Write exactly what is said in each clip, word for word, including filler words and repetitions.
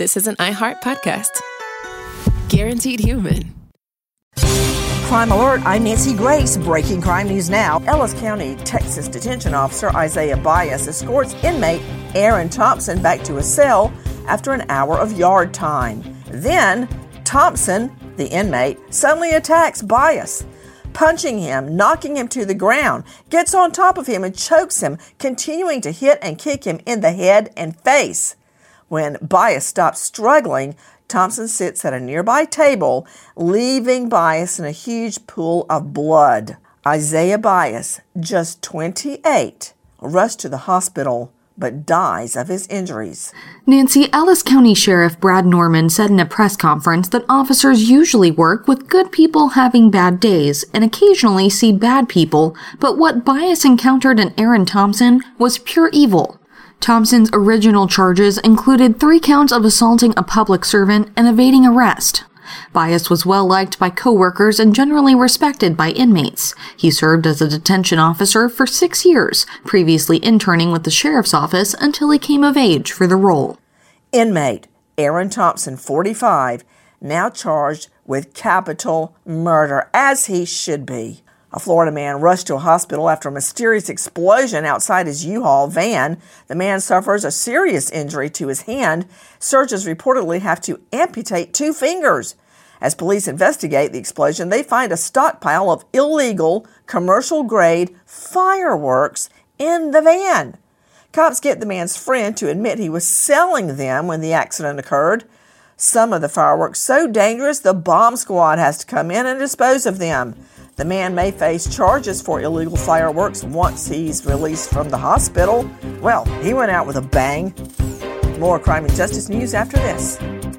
this is an iHeart podcast. Guaranteed human. Crime Alert, I'm Nancy Grace. Breaking crime news now. Ellis County, Texas detention officer Isaiah Bias escorts inmate Aaron Thompson back to his cell after an hour of yard time. Then, Thompson, the inmate, suddenly attacks Bias, punching him, knocking him to the ground, gets on top of him and chokes him, continuing to hit and kick him in the head and face. When Bias stops struggling, Thompson sits at a nearby table, leaving Bias in a huge pool of blood. Isaiah Bias, just twenty-eight, rushed to the hospital but dies of his injuries. Nancy, Ellis County Sheriff Brad Norman said in a press conference that officers usually work with good people having bad days and occasionally see bad people, but what Bias encountered in Aaron Thompson was pure evil. Thompson's original charges included three counts of assaulting a public servant and evading arrest. Bias was well liked by coworkers and generally respected by inmates. He served as a detention officer for six years, previously interning with the sheriff's office until he came of age for the role. Inmate Aaron Thompson, forty-five, now charged with capital murder, as he should be. A Florida man rushed to a hospital after a mysterious explosion outside his U-Haul van. The man suffers a serious injury to his hand. Surgeons reportedly have to amputate two fingers. As police investigate the explosion, they find a stockpile of illegal, commercial-grade fireworks in the van. Cops get the man's friend to admit he was selling them when the accident occurred. Some of the fireworks so dangerous, the bomb squad has to come in and dispose of them. The man may face charges for illegal fireworks once he's released from the hospital. Well, he went out with a bang. More crime and justice news after this.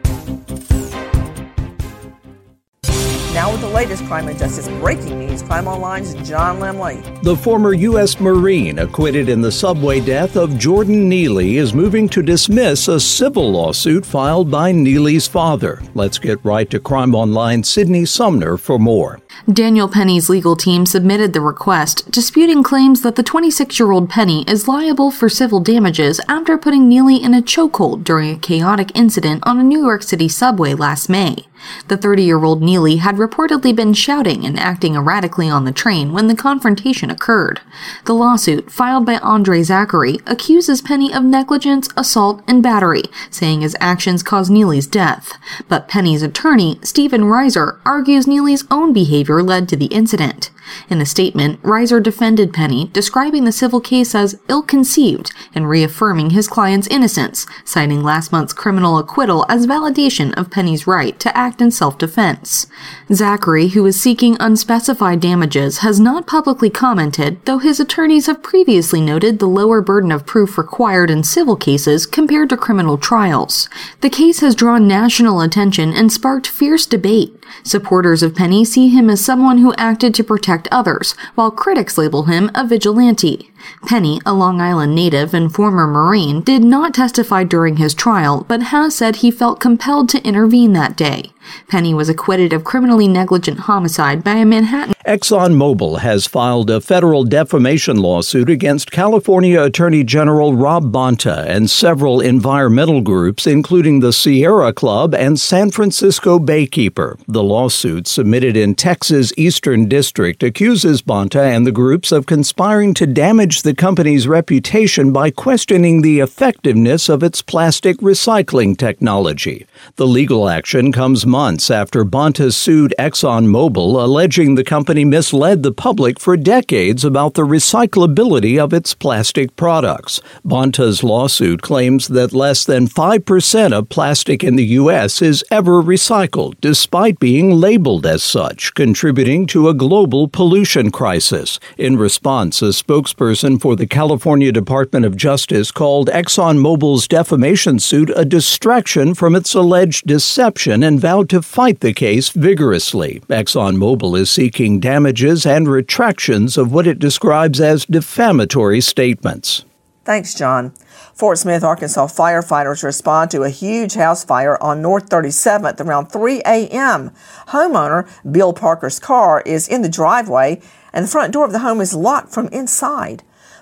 Now with the latest crime and justice breaking news, Crime Online's John Lemley. The former U S Marine acquitted in the subway death of Jordan Neely is moving to dismiss a civil lawsuit filed by Neely's father. Let's get right to Crime Online's Sydney Sumner for more. Daniel Penny's legal team submitted the request, disputing claims that the twenty-six-year-old Penny is liable for civil damages after putting Neely in a chokehold during a chaotic incident on a New York City subway last May. The thirty-year-old Neely had reportedly been shouting and acting erratically on the train when the confrontation occurred. The lawsuit, filed by Andre Zachary, accuses Penny of negligence, assault, and battery, saying his actions caused Neely's death. But Penny's attorney, Stephen Reiser, argues Neely's own behavior led to the incident. In a statement, Reiser defended Penny, describing the civil case as ill-conceived and reaffirming his client's innocence, citing last month's criminal acquittal as validation of Penny's right to act in self-defense. Zachary, who is seeking unspecified damages, has not publicly commented, though his attorneys have previously noted the lower burden of proof required in civil cases compared to criminal trials. The case has drawn national attention and sparked fierce debate. Supporters of Penny see him as someone who acted to protect others, while critics label him a vigilante. Penny, a Long Island native and former Marine, did not testify during his trial, but has said he felt compelled to intervene that day. Penny was acquitted of criminally negligent homicide by a Manhattan. ExxonMobil has filed a federal defamation lawsuit against California Attorney General Rob Bonta and several environmental groups, including the Sierra Club and San Francisco Baykeeper. The lawsuit, submitted in Texas' Eastern District, accuses Bonta and the groups of conspiring to damage the company's reputation by questioning the effectiveness of its plastic recycling technology. The legal action comes months after Bonta sued ExxonMobil, alleging the company misled the public for decades about the recyclability of its plastic products. Bonta's lawsuit claims that less than five percent of plastic in the U S is ever recycled, despite being labeled as such, contributing to a global pollution crisis. In response, a spokesperson for the California Department of Justice called ExxonMobil's defamation suit a distraction from its alleged deception and vowed to fight the case vigorously. ExxonMobil is seeking damages and retractions of what it describes as defamatory statements. Thanks, John. Fort Smith, Arkansas firefighters respond to a huge house fire on North thirty-seventh around three a.m. Homeowner Bill Parker's car is in the driveway, and the front door of the home is locked from inside.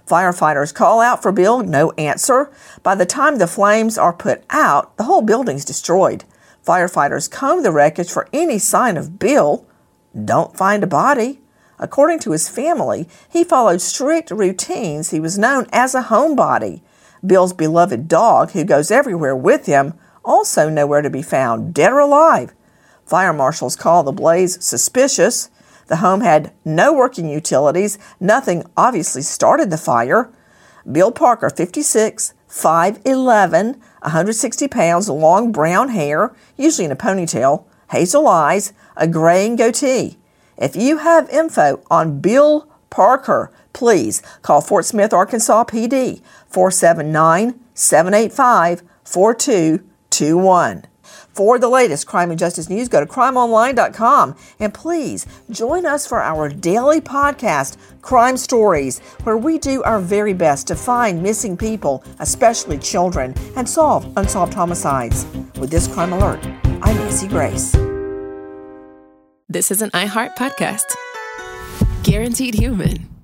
Firefighters call out for Bill, no answer. By the time the flames are put out, the whole building's destroyed. Firefighters comb the wreckage for any sign of Bill. Don't find a body. According to his family, he followed strict routines. He was known as a homebody. Bill's beloved dog, who goes everywhere with him, also nowhere to be found, dead or alive. Fire marshals call the blaze suspicious. The home had no working utilities. Nothing obviously started the fire. Bill Parker, fifty-six, five eleven, one hundred sixty pounds, long brown hair, usually in a ponytail, hazel eyes, a graying goatee. If you have info on Bill Parker, please call Fort Smith, Arkansas P D, four seven nine, seven eight five, four two two one. For the latest crime and justice news, go to crime online dot com, and please join us for our daily podcast, Crime Stories, where we do our very best to find missing people, especially children, and solve unsolved homicides. With this Crime Alert, I'm Nancy Grace. This is an iHeart podcast. Guaranteed Human.